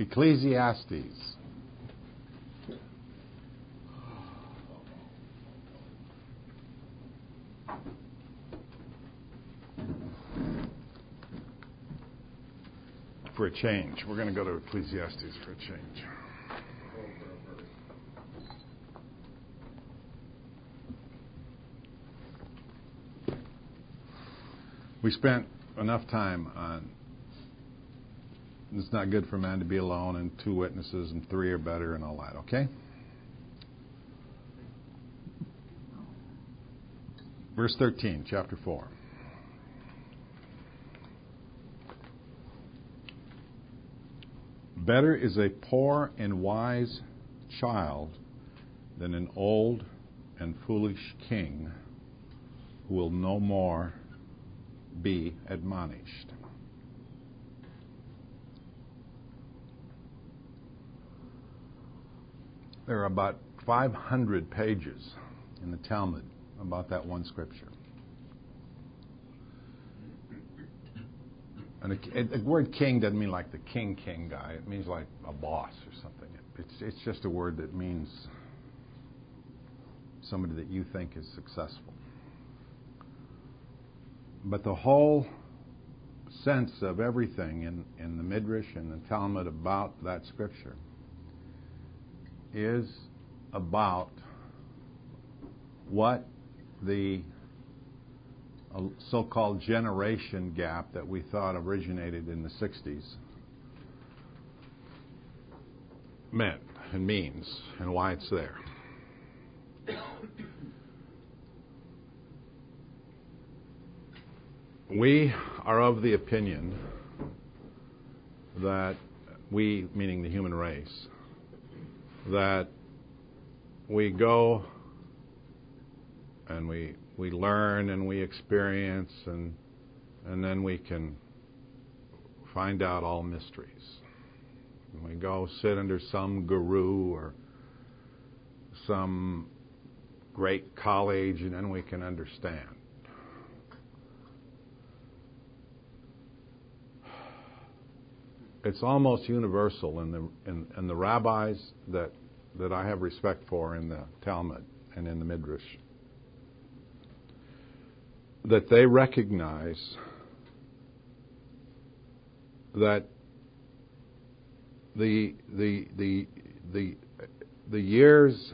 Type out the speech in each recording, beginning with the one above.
Ecclesiastes. For a change. We're going to go to Ecclesiastes for a change. We spent enough time on it's not good for man to be alone, and 2 witnesses and 3 are better and all that, okay? Verse 13, chapter 4. Better is a poor and wise child than an old and foolish king who will no more be admonished. There are about 500 pages in the Talmud about that one scripture. And the word king doesn't mean like the king guy. It means like a boss or something. It's just a word that means somebody that you think is successful. But the whole sense of everything in the Midrash and the Talmud about that scripture is about what the so-called generation gap that we thought originated in the 60s meant and means and why it's there. We are of the opinion that we, meaning the human race, that we go and we learn and we experience and then we can find out all mysteries. And we go sit under some guru or some great college and then we can understand. It's almost universal in the rabbis that I have respect for in the Talmud and in the Midrash, that they recognize that the years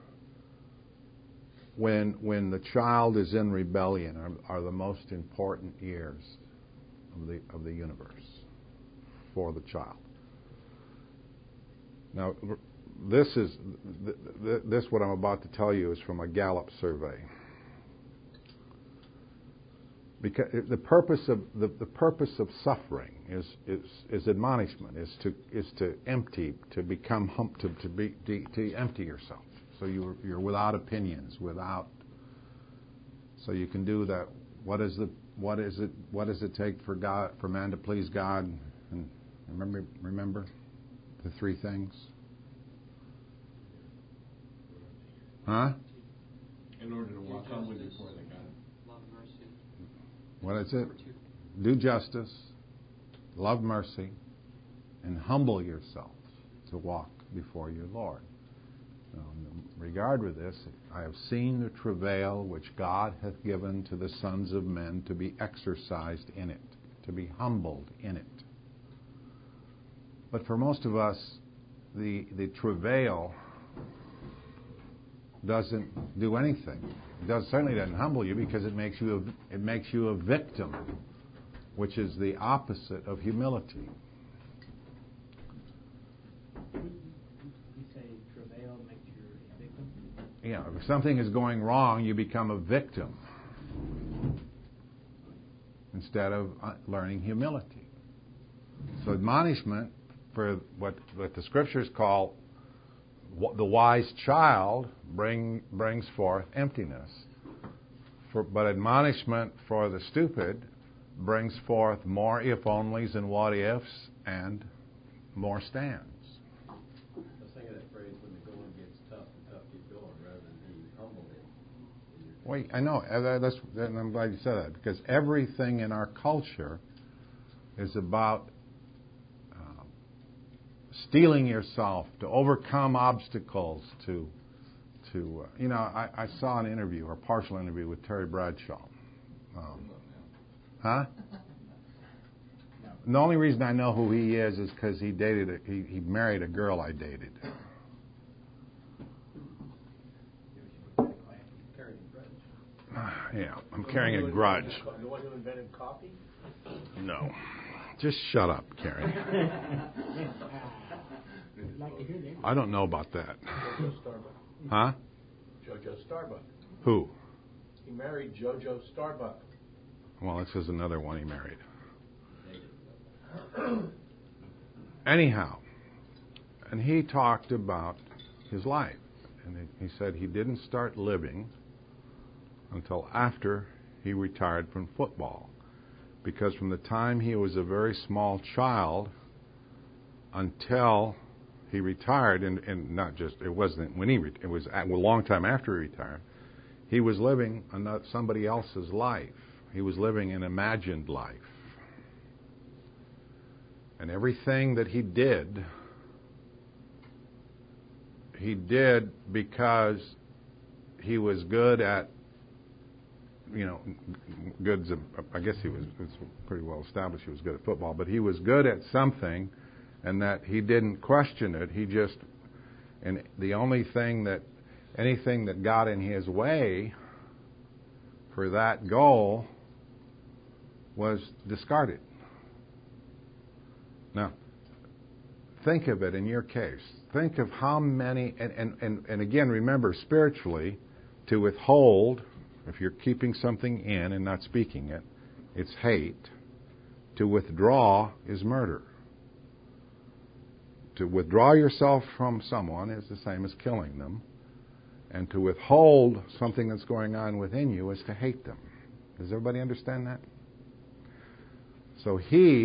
when the child is in rebellion are the most important years of the universe for the child. Now, this what I'm about to tell you is from a Gallup survey. Because the purpose of suffering is admonishment, is to empty, to become to empty yourself. So you're without opinions, so you can do that. What does it take for man to please God? And remember the 3 things? Huh? In order to walk humbly before the God. Love mercy. What is it? Do justice, love mercy, and humble yourself to walk before your Lord. Now, in regard with this, I have seen the travail which God hath given to the sons of men to be exercised in it, to be humbled in it. But for most of us, the travail doesn't do anything. It certainly doesn't humble you because it makes you a victim, which is the opposite of humility. You say travail makes you a victim? Yeah, if something is going wrong, you become a victim instead of learning humility. So admonishment for what the scriptures call the wise child brings forth emptiness. But admonishment for the stupid brings forth more if-onlys and what-ifs and more stands. I was thinking that phrase, when the going gets tough, the tough keep going, rather than being humbled in. Wait, I know. And I'm glad you said that, because everything in our culture is about steeling yourself, to overcome obstacles, I saw an interview, or a partial interview with Terry Bradshaw. Huh? The only reason I know who he is because he married a girl I dated. Yeah, I'm carrying a grudge. The one who invented coffee? No. Just shut up, Karen. I don't know about that. Jojo Starbuck. Huh? Jojo Starbuck. Who? He married Jojo Starbuck. Well, this is another one he married. Anyhow, and he talked about his life. And he said he didn't start living until after he retired from football. Because from the time he was a very small child until he retired, and not just, it wasn't when it was a long time after he retired, he was living somebody else's life. He was living an imagined life. And everything that he did because he was good at, I guess it's pretty well established he was good at football, but he was good at something, and that he didn't question it. And the only thing anything that got in his way for that goal was discarded. Now, think of it in your case. Think of how many, and again, remember spiritually, to withhold, if you're keeping something in and not speaking it, it's hate. To withdraw is murder. To withdraw yourself from someone is the same as killing them. And to withhold something that's going on within you is to hate them. Does everybody understand that? So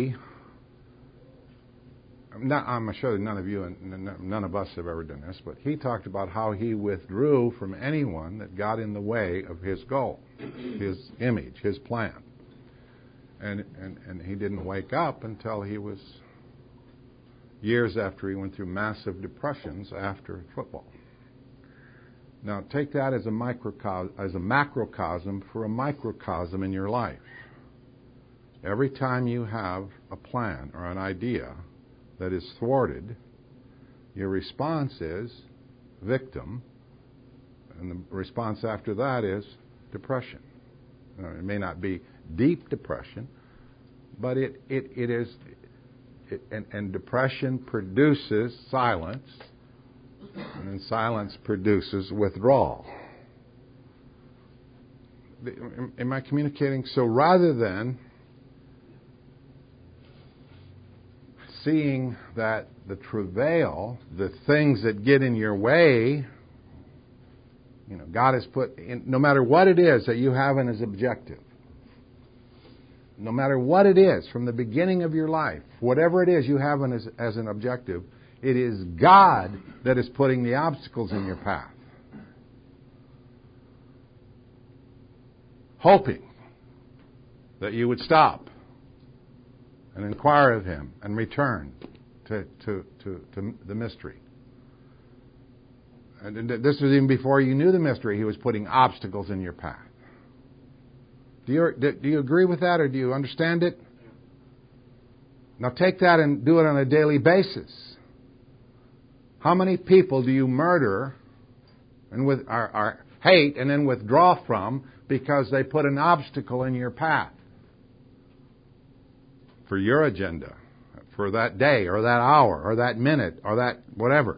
I'm sure none of you and none of us have ever done this, but he talked about how he withdrew from anyone that got in the way of his goal, his image, his plan. And he didn't wake up until he was years after he went through massive depressions after football. Now take that as a macrocosm for a microcosm in your life. Every time you have a plan or an idea that is thwarted, your response is victim, and the response after that is depression. It may not be deep depression, but it is, and depression produces silence, and then silence produces withdrawal. Am I communicating? So rather than seeing that the travail, the things that get in your way, God has put in, no matter what it is that you have in as objective, no matter what it is from the beginning of your life, whatever it is you have in as an objective, it is God that is putting the obstacles in your path. Hoping that you would stop and inquire of Him and return to the mystery. And this was even before you knew the mystery. He was putting obstacles in your path. Do you agree with that, or do you understand it? Now take that and do it on a daily basis. How many people do you murder and hate and then withdraw from because they put an obstacle in your path for your agenda, for that day or that hour or that minute or that whatever?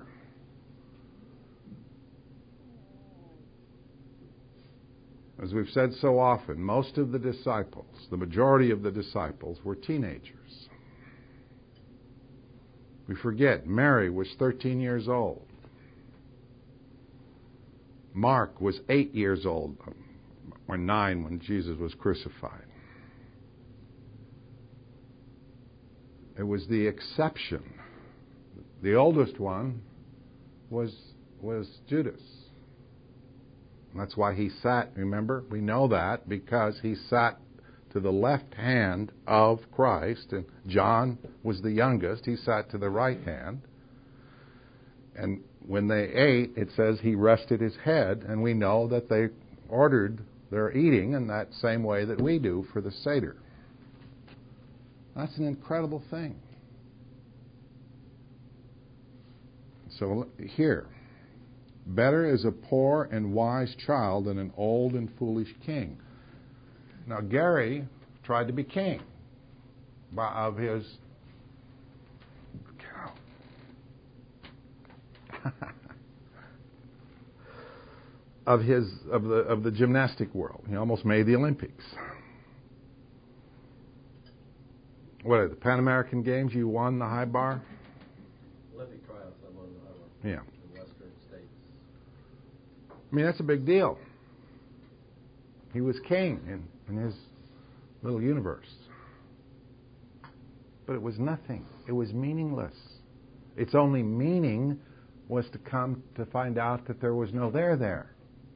As we've said so often, most of the disciples, the majority of the disciples, were teenagers. We forget Mary was 13 years old. Mark was 8 years old, or 9 when Jesus was crucified. It was the exception. The oldest one was Judas. And that's why he sat, remember? We know that because he sat to the left hand of Christ, and John was the youngest. He sat to the right hand. And when they ate, it says he rested his head, and we know that they ordered their eating in that same way that we do for the Seder. That's an incredible thing. So here, better is a poor and wise child than an old and foolish king. Now Gary tried to be king of his of the gymnastic world. He almost made the Olympics. What are the Pan American Games? You won the high bar? Olympic tryouts, I won the high bar. Yeah. In Western states. I mean, that's a big deal. He was king in his little universe. But it was nothing. It was meaningless. Its only meaning was to come to find out that there was no there.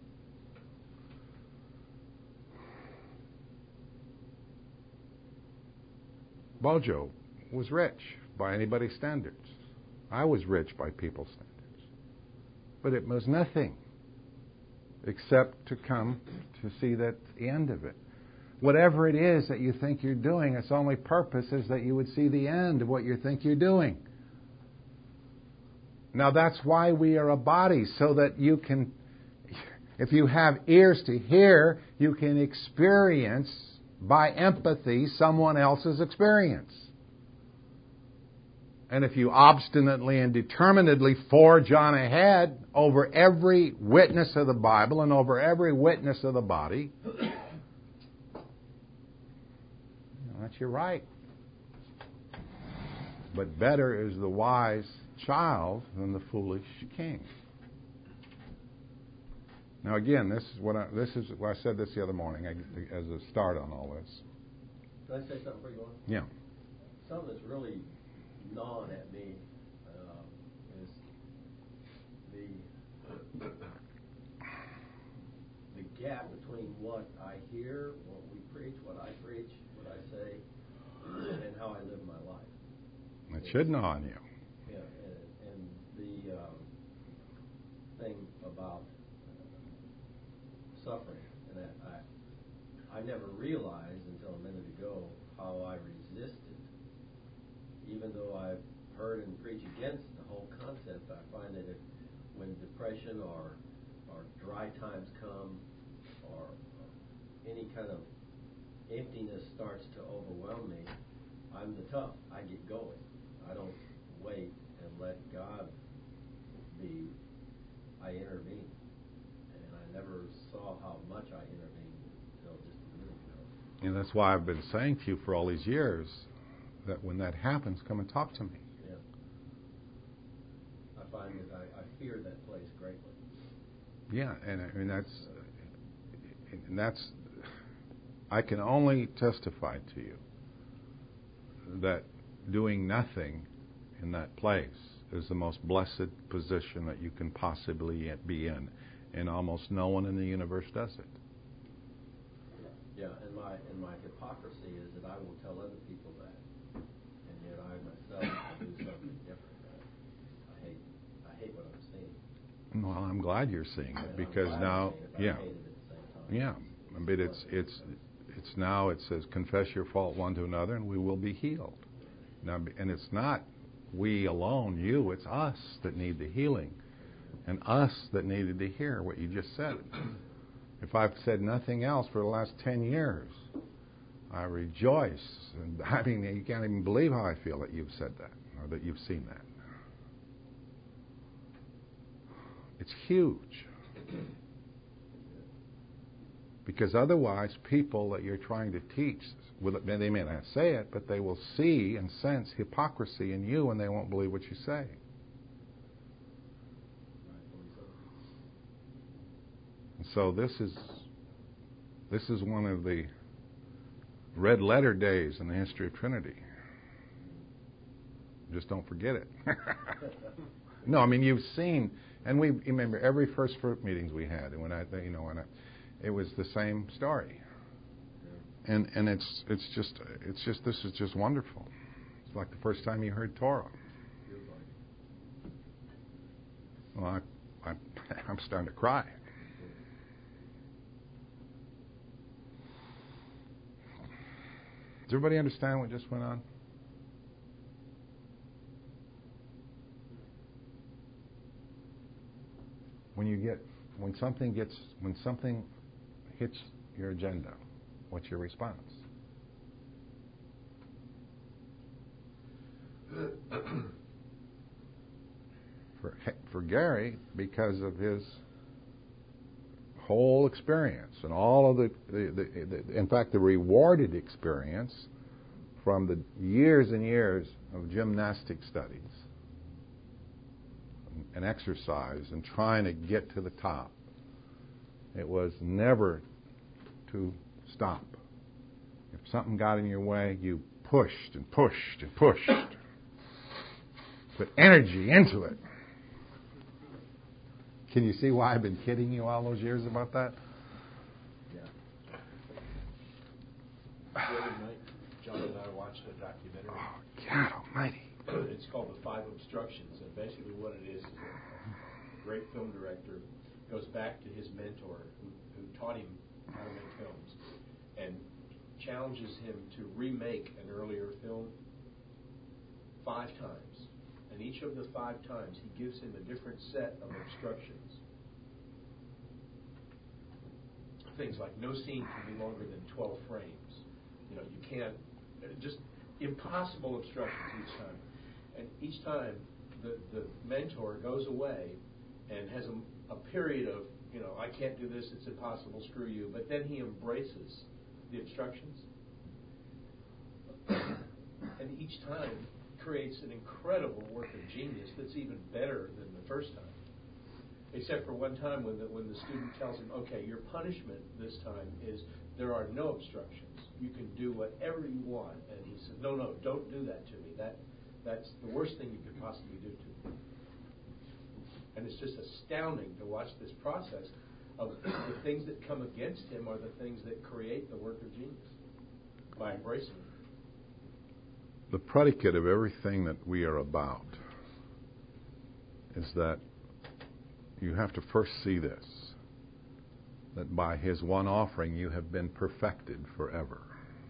Bojo was rich by anybody's standards. I was rich by people's standards. But it was nothing except to come to see that the end of it. Whatever it is that you think you're doing, its only purpose is that you would see the end of what you think you're doing. Now that's why we are a body, so that you can, if you have ears to hear, you can experience by empathy someone else's experience. And if you obstinately and determinedly forge on ahead over every witness of the Bible and over every witness of the body, that's your right. But better is the wise child than the foolish king. Now again, this is what I said this the other morning as a start on all this. Can I say something before you go on? Yeah. Something that's really gnawing at me is the gap between what I hear, what we preach, what I say, and how I live my life. It should gnaw on you. Yeah, and the thing about suffering, and that I never realized until a minute ago how I resisted. Even though I've heard and preached against the whole concept, I find that when depression or dry times come, or any kind of emptiness starts to overwhelm me, I'm the tough. I get going. I don't wait and let God be. I intervene. And I never saw how much I intervened until just a minute ago. And that's why I've been saying to you for all these years that when that happens, come and talk to me. Yeah. I find that I fear that place greatly. Yeah, and I mean that's I can only testify to you that doing nothing in that place is the most blessed position that you can possibly be in, and almost no one in the universe does it. Yeah, and my hypocrisy is that I will tell other people that, and yet I myself will do something different. I hate what I'm seeing. Well, I'm glad you're seeing it, And because I'm glad now, I'm seeing it, but yeah, I hate it at the same time. yeah. But it's now it says confess your fault one to another, and we will be healed. Now, and it's not we alone, you. It's us that need the healing, and us that needed to hear what you just said. If I've said nothing else for the last 10 years, I rejoice. And I mean, you can't even believe how I feel that you've said that, or that you've seen that. It's huge. Because otherwise, people that you're trying to teach, they may not say it, but they will see and sense hypocrisy in you, and they won't believe what you say. And so this is one of the red letter days in the history of Trinity. Just don't forget it. No, I mean, you've seen, and we remember every first fruit meetings we had, and it was the same story. And it's just this is just wonderful. It's like the first time you heard Torah. Well, I'm starting to cry. Does everybody understand what just went on? When something hits your agenda, what's your response? For Gary, because of his whole experience and all of in fact, the rewarded experience from the years and years of gymnastic studies and exercise and trying to get to the top, it was never to stop. If something got in your way, you pushed and pushed and pushed. Put energy into it. Can you see why I've been kidding you all those years about that? Yeah. The other night, John and I watched a documentary. Oh, God almighty. It's called The Five Obstructions, and basically what it is a great film director goes back to his mentor who taught him how to make films and challenges him to remake an earlier film 5 times. And each of the 5 times, he gives him a different set of obstructions. Things like no scene can be longer than 12 frames. You can't, just impossible obstructions each time. And each time, the mentor goes away and has a period of, I can't do this, it's impossible, screw you. But then he embraces the obstructions. And each time creates an incredible work of genius that's even better than the first time. Except for one time when the student tells him, okay, your punishment this time is there are no obstructions. You can do whatever you want. And he says, no, don't do that to me. That's the worst thing you could possibly do to me. And it's just astounding to watch this process of the things that come against him are the things that create the work of genius by embracing it. The predicate of everything that we are about is that you have to first see this, that by his one offering you have been perfected forever.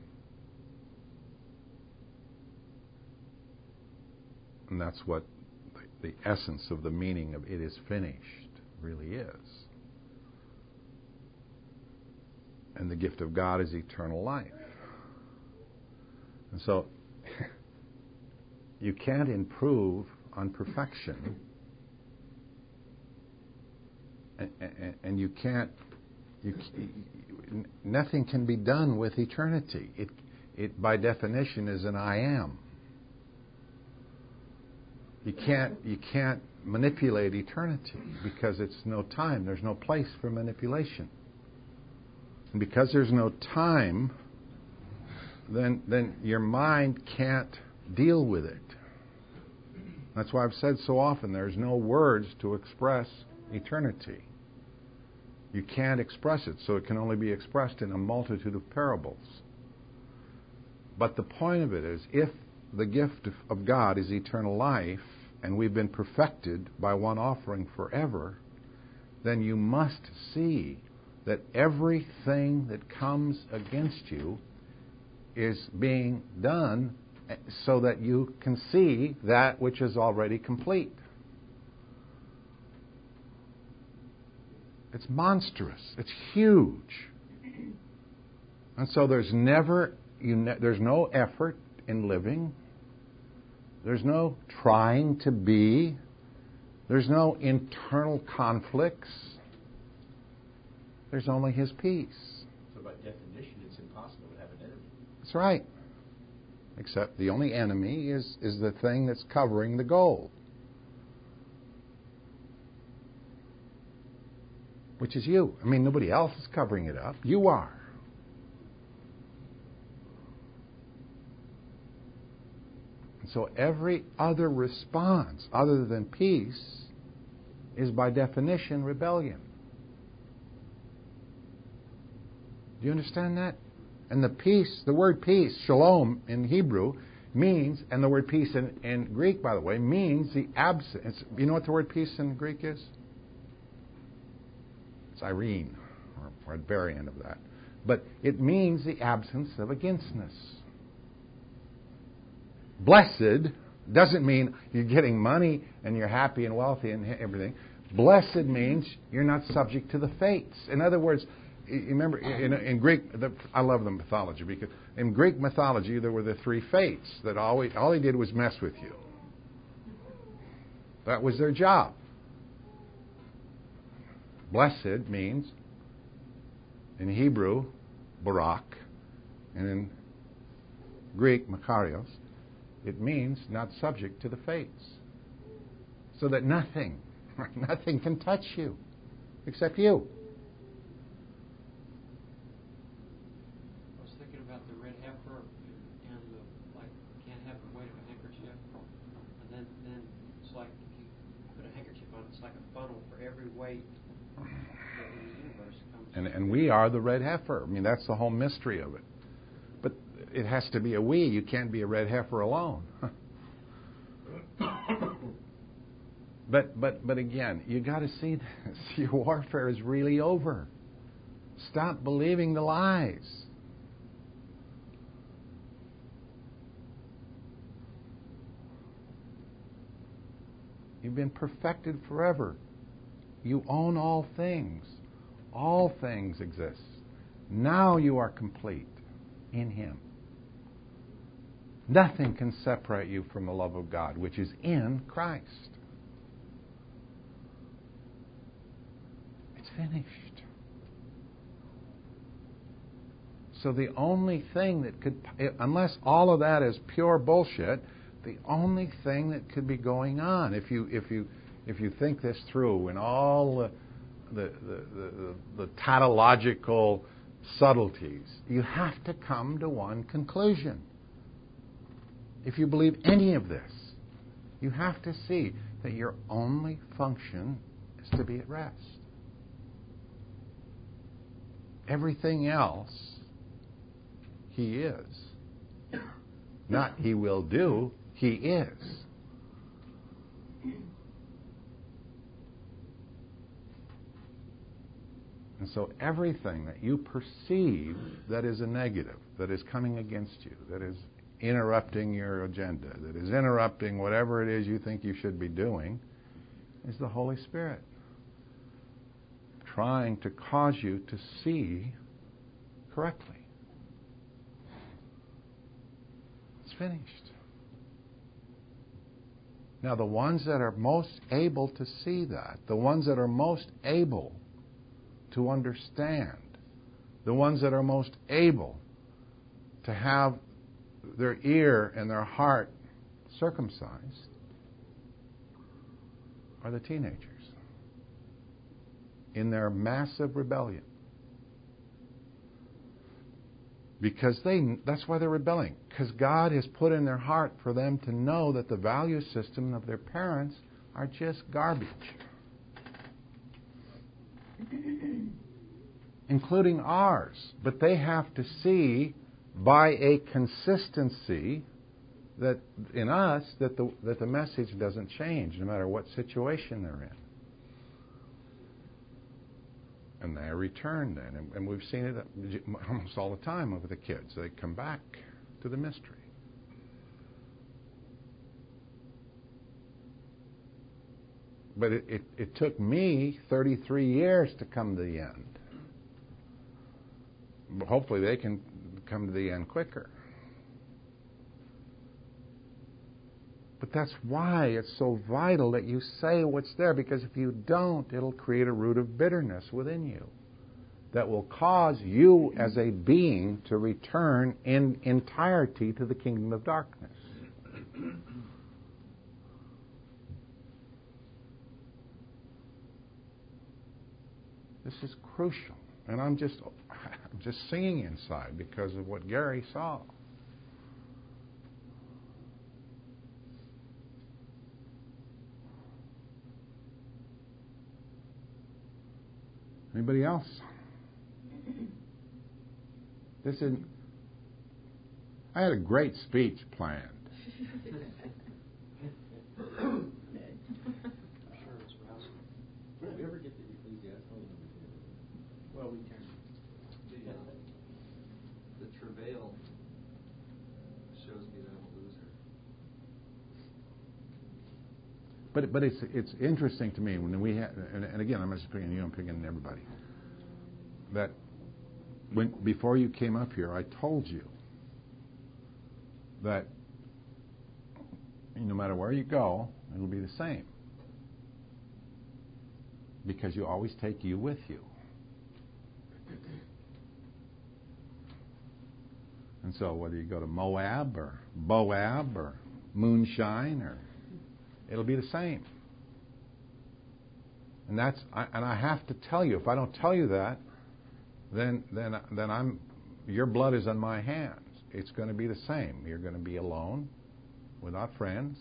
And that's what the essence of the meaning of it is finished really is. And the gift of God is eternal life. And so you can't improve on perfection, and you can't. Nothing can be done with eternity. It by definition is an I am. You can't manipulate eternity because it's no time. There's no place for manipulation, and because there's no time, then your mind can't deal with it. That's why I've said so often there's no words to express eternity. You can't express it, so it can only be expressed in a multitude of parables. But the point of it is, if the gift of God is eternal life, and we've been perfected by one offering forever, then you must see that everything that comes against you is being done so that you can see that which is already complete. It's monstrous. It's huge. And so there's no effort in living. There's no trying to be. There's no internal conflicts. There's only His peace. So by definition, it's impossible to have an enemy. That's right. Except the only enemy is the thing that's covering the goal, which is you. I mean, nobody else is covering it up. You are. And so every other response other than peace is by definition rebellion. Do you understand that? And the peace, the word peace, shalom in Hebrew, means, and the word peace in Greek, by the way, means the absence. You know what the word peace in Greek is? It's Irene, or a variant of that. But it means the absence of againstness. Blessed doesn't mean you're getting money and you're happy and wealthy and everything. Blessed means you're not subject to the fates. In other words, you remember in Greek, I love the mythology, because in Greek mythology there were the three fates that all they did was mess with you. That was their job. Blessed means, in Hebrew, Barak, and in Greek, Makarios, it means not subject to the fates. So that nothing can touch you except you. I was thinking about the red heifer and the, like, can't have the weight of a handkerchief. And then it's like you put a handkerchief on, it's like a funnel for every weight that in the universe comes. And we are the red heifer. I mean, that's the whole mystery of it. But it has to be a we. You can't be a red heifer alone. But again, you got to see this. Your warfare is really over. Stop believing the lies. You've been perfected forever. You own all things. All things exist. Now you are complete in Him. Nothing can separate you from the love of God, which is in Christ. It's finished. So the only thing that could, unless all of that is pure bullshit, the only thing that could be going on, if you think this through in all the tautological subtleties, you have to come to one conclusion. If you believe any of this, you have to see that your only function is to be at rest. Everything else, He is. Not He will do, He is. And so everything that you perceive that is a negative, that is coming against you, that is interrupting your agenda, that is interrupting whatever it is you think you should be doing, is the Holy Spirit trying to cause you to see correctly. It's finished. Now, the ones that are most able to see that, the ones that are most able to understand, the ones that are most able to have their ear and their heart circumcised, are the teenagers in their massive rebellion. Because that's why they're rebelling. Because God has put in their heart for them to know that the value system of their parents are just garbage. Including ours. But they have to see by a consistency that in us that the message doesn't change no matter what situation they're in. And they return then. And we've seen it almost all the time with the kids. They come back to the mystery. But it took me 33 years to come to the end. But hopefully they can come to the end quicker. But that's why it's so vital that you say what's there, because if you don't, it'll create a root of bitterness within you that will cause you as a being to return in entirety to the kingdom of darkness. This is crucial. And I'm just singing inside because of what Gary saw. Anybody else? I had a great speech planned. I'm sure it's rousing. Did we ever get to Ecclesiastes? Well, we turned. The travail shows me that I'm a loser. But it's interesting to me when we have, and again, I'm not just picking you, I'm picking everybody, that before you came up here, I told you that no matter where you go, it'll be the same. Because you always take you with you. And so whether you go to Moab or Boab or Moonshine, or it'll be the same. And I have to tell you, if I don't tell you that, then your blood is on my hands. It's going to be the same. You're going to be alone, without friends,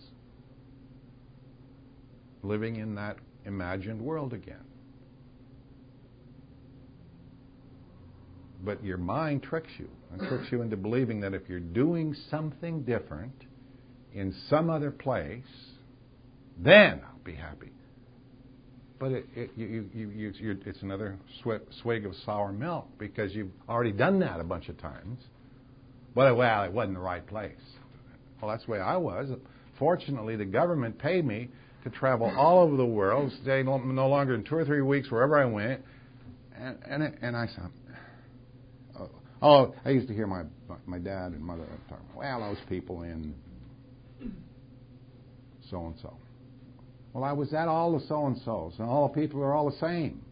living in that imagined world again. But your mind tricks you, and tricks you into believing that if you're doing something different in some other place, then I'll be happy. But it's another swig of sour milk, because you've already done that a bunch of times. Well, it wasn't the right place. Well, that's the way I was. Fortunately, the government paid me to travel all over the world, stay no longer than 2 or 3 weeks wherever I went. And I said, I used to hear my dad and mother talking, well, those people in so-and-so. Well, I was at all the so-and-sos, and all the people are all the same.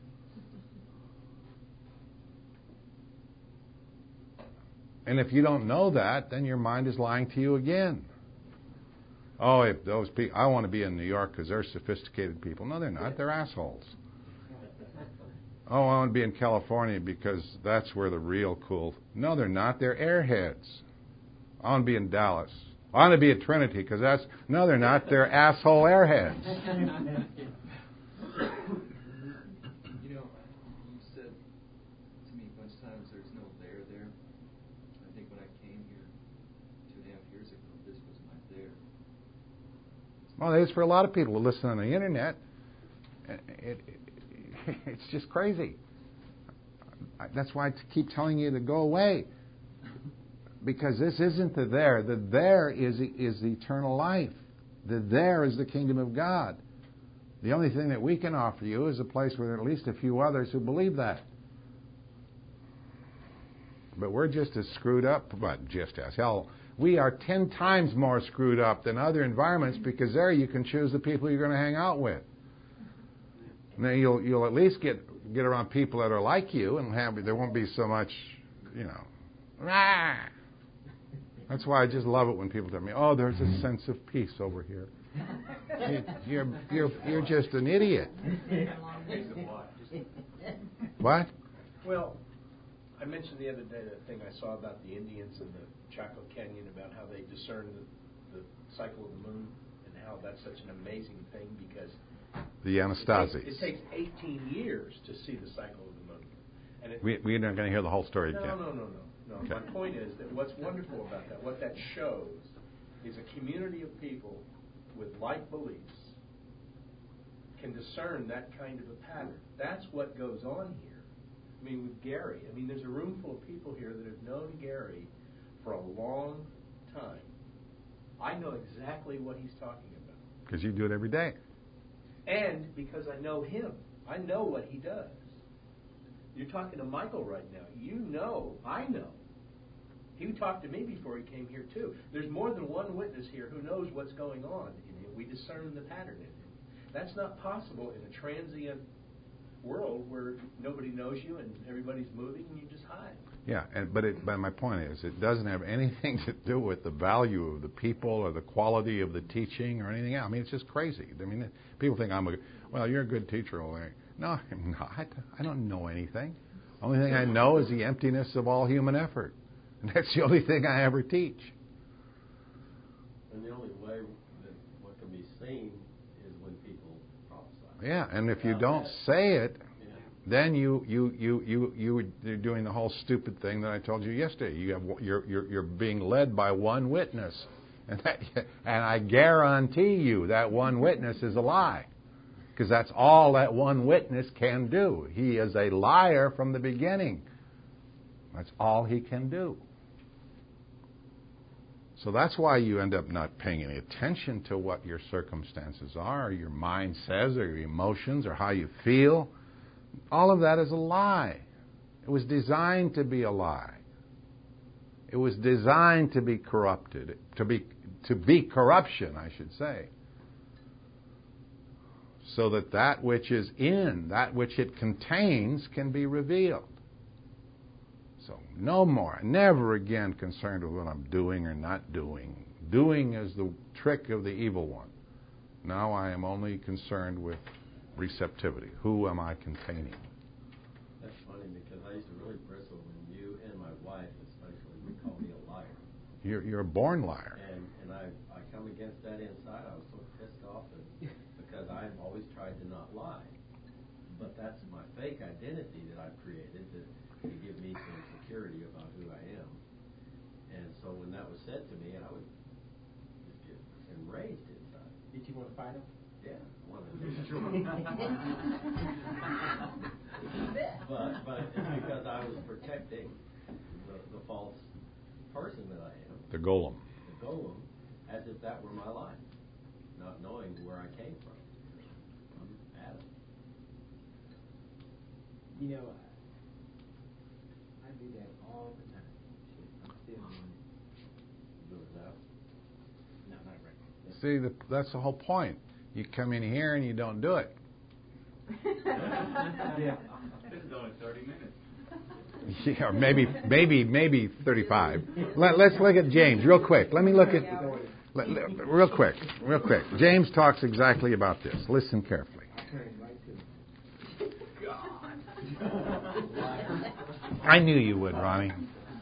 And if you don't know that, then your mind is lying to you again. Oh, if those people, I want to be in New York because they're sophisticated people. No, they're not. They're assholes. Oh, I want to be in California because that's where the real cool. No, they're not. They're airheads. I want to be in Dallas. I want to be at Trinity because that's. No, they're not. They're asshole airheads. You know, you said to me a bunch of times there's no there there. I think when I came here 2.5 years ago, this was my there. Well, it is for a lot of people who listen on the internet. It's just crazy. That's why I keep telling you to go away. Because this isn't the there. The there is eternal life. The there is the kingdom of God. The only thing that we can offer you is a place where there are at least a few others who believe that. But we're just as screwed up, but just as hell. We are 10 times more screwed up than other environments, because there you can choose the people you're going to hang out with. Now you'll at least get around people that are like you, and there won't be so much, rah. That's why I just love it when people tell me, "Oh, there's a sense of peace over here." You're just an idiot. What? Well, I mentioned the other day that thing I saw about the Indians in the Chaco Canyon, about how they discern the cycle of the moon, and how that's such an amazing thing, because the Anastasis. It takes 18 years to see the cycle of the moon. And we're not going to hear the whole story again. No. Okay. My point is that what's wonderful about that, what that shows, is a community of people with like beliefs can discern that kind of a pattern. That's what goes on here. I mean, with Gary, there's a room full of people here that have known Gary for a long time. I know exactly what he's talking about. Because you do it every day. And because I know him. I know what he does. You're talking to Michael right now. I know. He talked to me before he came here, too. There's more than one witness here who knows what's going on in him. We discern the pattern in him. That's not possible in a transient world where nobody knows you and everybody's moving and you just hide. Yeah, but my point is, it doesn't have anything to do with the value of the people or the quality of the teaching or anything else. It's just crazy. People think you're a good teacher. No, I'm not. I don't know anything. The only thing I know is the emptiness of all human effort. And that's the only thing I ever teach. And the only way that what can be seen is when people prophesy. Yeah, and if you don't say it, then you're doing the whole stupid thing that I told you yesterday. You're being led by one witness, And I guarantee you that one witness is a lie. Because that's all that one witness can do. He is a liar from the beginning. That's all he can do. So that's why you end up not paying any attention to what your circumstances are, or your mind says, or your emotions, or how you feel. All of that is a lie. It was designed to be a lie. It was designed to be corrupted, to be corruption, I should say. So that that which is in, that which it contains, can be revealed. So no more, never again concerned with what I'm doing or not doing. Doing is the trick of the evil one. Now I am only concerned with receptivity. Who am I containing? That's funny because I used to really bristle when you and my wife especially would call me a liar. You're a born liar. And I come against that inside. I was so pissed off because I've always tried to not lie. But that's my fake identity that I've created to give me some security about who I am. And so when that was said to me, I would just get enraged inside. Did you want to fight him? Yeah, I wanted to. But it's because I was protecting the false person that I am. The golem. The golem, as if that were my life, not knowing where I came from. I'm Adam. You know, I do that all the time. I'm still doing Doing that. it. No, not right. See, that's the whole point. You come in here and you don't do it. Yeah. This is only 30 minutes. Yeah, or maybe 35. Let's look at James real quick. Let me look at real quick. James talks exactly about this. Listen carefully. I knew you would, Ronnie.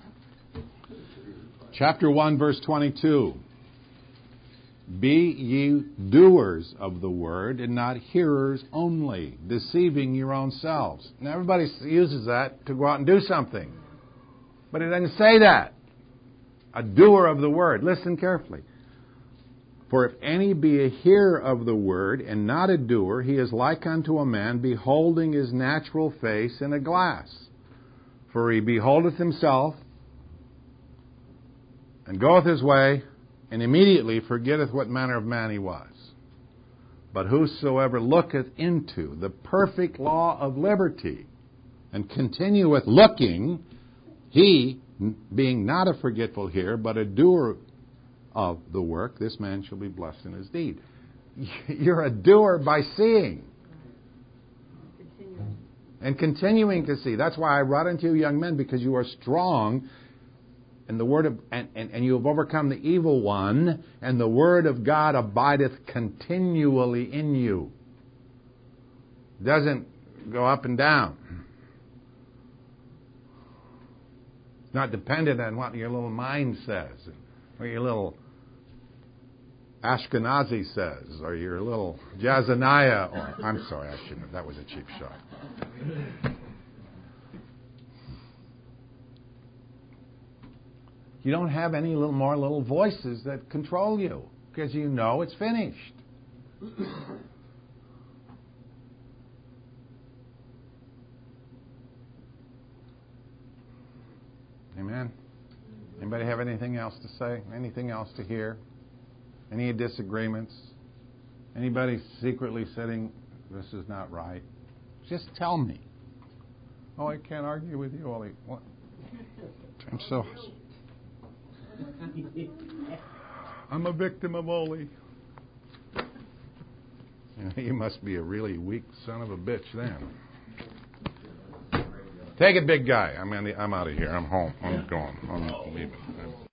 Chapter 1, verse 22. Be ye doers of the word and not hearers only, deceiving your own selves. Now everybody uses that to go out and do something. But it doesn't say that. A doer of the word. Listen carefully. For if any be a hearer of the word and not a doer, he is like unto a man beholding his natural face in a glass. For he beholdeth himself and goeth his way, and immediately forgetteth what manner of man he was. But whosoever looketh into the perfect law of liberty, and continueth looking, he, being not a forgetful hearer, but a doer of the work, this man shall be blessed in his deed. You're a doer by seeing. And continuing to see. That's why I brought unto you young men, because you are strong, and the word of and you have overcome the evil one, and the word of God abideth continually in you. Doesn't go up and down. It's not dependent on what your little mind says, or your little Ashkenazi says, or your little Jazaniah. Or, I'm sorry, I shouldn't have. That was a cheap shot. You don't have any more little voices that control you, because you know it's finished. Amen. Anybody have anything else to say? Anything else to hear? Any disagreements? Anybody secretly saying, this is not right? Just tell me. Oh, I can't argue with you, Ollie. What? I'm a victim of Ollie. You must be a really weak son of a bitch then. Take it, big guy. I'm out of here. I'm home. I'm going. I'm leaving.